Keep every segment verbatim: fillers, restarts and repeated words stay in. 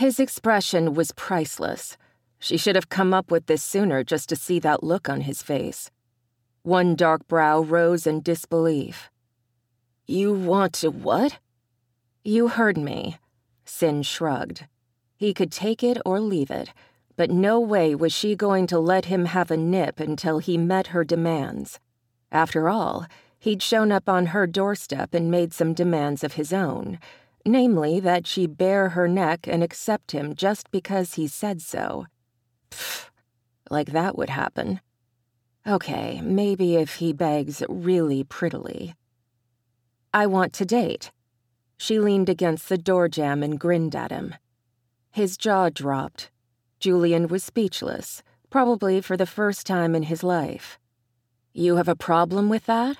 His expression was priceless. She should have come up with this sooner just to see that look on his face. One dark brow rose in disbelief. "You want to what?" "You heard me." Sin shrugged. He could take it or leave it, but no way was she going to let him have a nip until he met her demands. After all, he'd shown up on her doorstep and made some demands of his own, namely that she bare her neck and accept him just because he said so. Pfft, like that would happen. Okay, maybe if he begs really prettily. "I want to date." She leaned against the door jamb and grinned at him. His jaw dropped. Julian was speechless, probably for the first time in his life. "You have a problem with that?"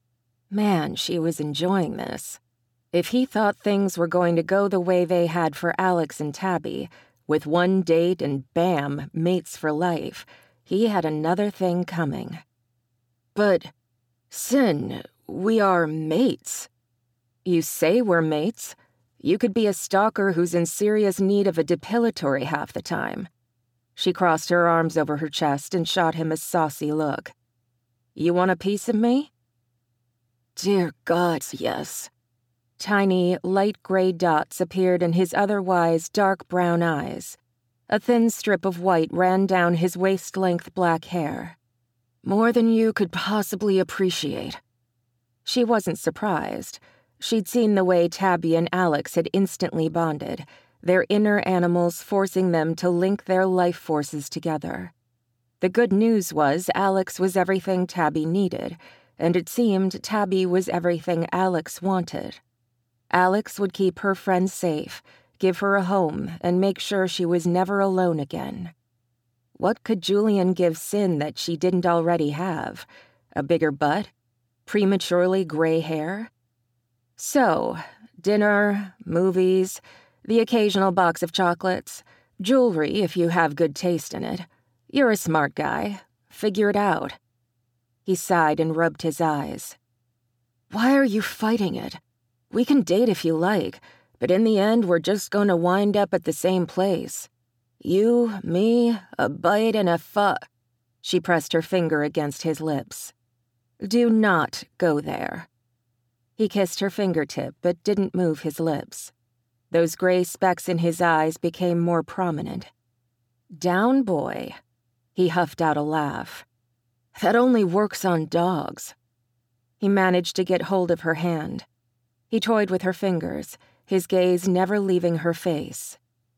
Man, she was enjoying this. If he thought things were going to go the way they had for Alex and Tabby, with one date and bam, mates for life, he had another thing coming. "But, Sin, we are mates." "You say we're mates. You could be a stalker who's in serious need of a depilatory half the time." She crossed her arms over her chest and shot him a saucy look. "You want a piece of me?" "Dear God, yes." Tiny, light gray dots appeared in his otherwise dark brown eyes. A thin strip of white ran down his waist-length black hair. "More than you could possibly appreciate." She wasn't surprised. She'd seen the way Tabby and Alex had instantly bonded, their inner animals forcing them to link their life forces together. The good news was Alex was everything Tabby needed, and it seemed Tabby was everything Alex wanted. Alex would keep her friend safe, give her a home, and make sure she was never alone again. What could Julian give Sin that she didn't already have? A bigger butt? Prematurely gray hair? So, dinner, movies, the occasional box of chocolates, jewelry if you have good taste in it. You're a smart guy. Figure it out. He sighed and rubbed his eyes. "Why are you fighting it? We can date if you like, but in the end we're just going to wind up at the same place. You, me, a bite and a fu—" She pressed her finger against his lips. "Do not go there." He kissed her fingertip but didn't move his lips. Those gray specks in his eyes became more prominent. "Down, boy." He huffed out a laugh. "That only works on dogs." He managed to get hold of her hand. He toyed with her fingers, his gaze never leaving her face.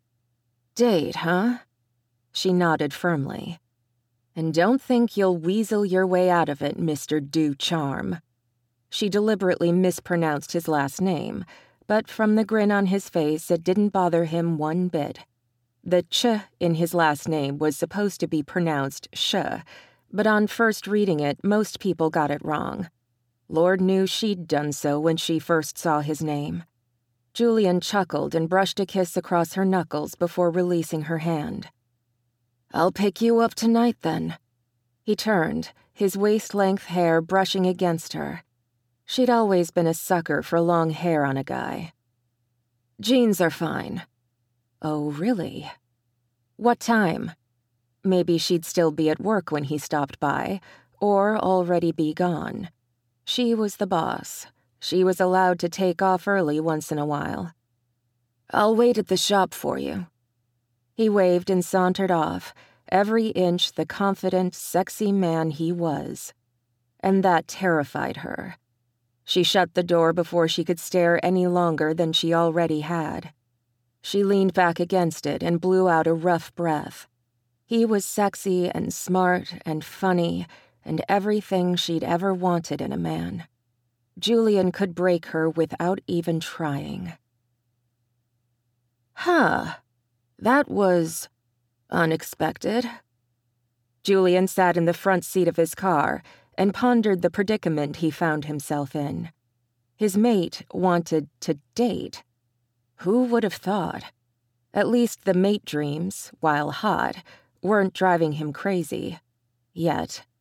"Date, huh?" She nodded firmly. "And don't think you'll weasel your way out of it, Mister Ducharme." She deliberately mispronounced his last name, but from the grin on his face it didn't bother him one bit. The ch in his last name was supposed to be pronounced sh, but on first reading it most people got it wrong. Lord knew she'd done so when she first saw his name. Julian chuckled and brushed a kiss across her knuckles before releasing her hand. "I'll pick you up tonight, then." He turned, his waist-length hair brushing against her. She'd always been a sucker for long hair on a guy. "Jeans are fine." "Oh, really?" "What time?" Maybe she'd still be at work when he stopped by, or already be gone. She was the boss. She was allowed to take off early once in a while. "I'll wait at the shop for you." He waved and sauntered off, every inch the confident, sexy man he was. And that terrified her. She shut the door before she could stare any longer than she already had. She leaned back against it and blew out a rough breath. He was sexy and smart and funny and everything she'd ever wanted in a man. Julian could break her without even trying. Huh. That was unexpected. Julian sat in the front seat of his car and pondered the predicament he found himself in. His mate wanted to date. Who would have thought? At least the mate dreams, while hot, weren't driving him crazy. Yet.